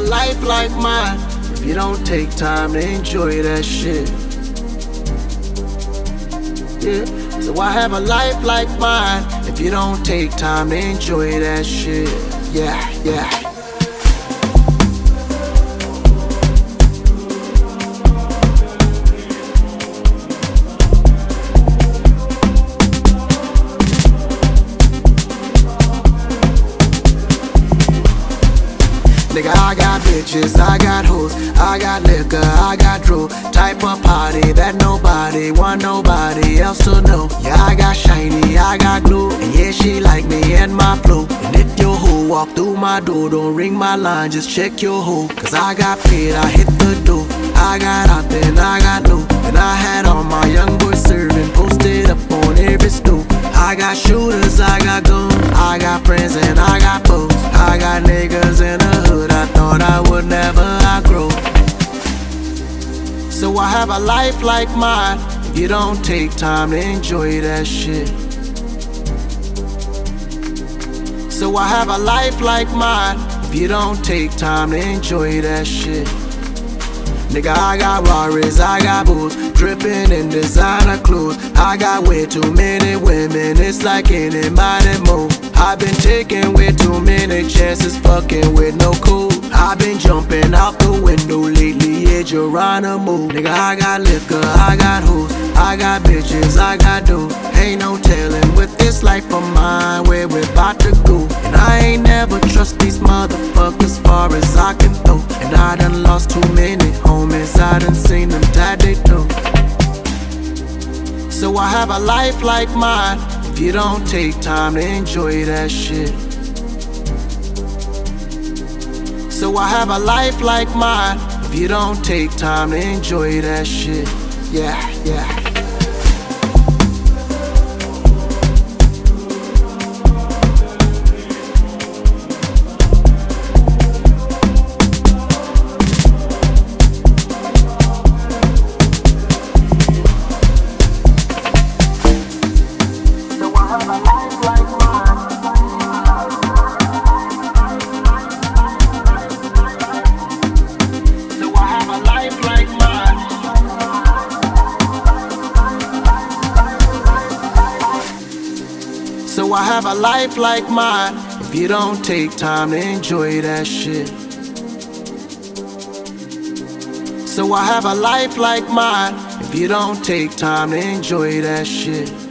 a life like mine if you don't take time to enjoy that shit? Yeah, so I have a life like mine if you don't take time to enjoy that shit. Yeah, yeah. Nigga, I got bitches, I got hoes, I got liquor, I got drool. Type of party that nobody want nobody else to know. Yeah, I got shiny, I got glue, and yeah, she like me and my flow. And if your hoe walk through my door, don't ring my line, just check your hoe. Cause I got paid, I hit the door. I got out then I got low. And I had all my young boys serving, posted up on every stool. I got shooters, I got guns, I got friends and I got foes. I got niggas in the hood I thought I would never outgrow. So I have a life like mine if you don't take time to enjoy that shit. So I have a life like mine if you don't take time to enjoy that shit. Nigga, I got Rarries, I got booze, dripping in designer clothes. I got way too many women, it's like anybody move. I've been taking way too many chances, fucking with no code. I've been jumping out the window lately, yeah, Geronimo. Nigga, I got liquor, I got hoes, I got bitches, I got dough. Ain't no telling with this life of mine where we're about to go. And I ain't never trust these motherfuckers far as I can throw. And I done lost too many homies, I done seen them die they do. So I have a life like mine if you don't take time to enjoy that shit. So I have a life like mine if you don't take time to enjoy that shit. Yeah, yeah. So I have a life like mine if you don't take time to enjoy that shit. So I have a life like mine if you don't take time to enjoy that shit.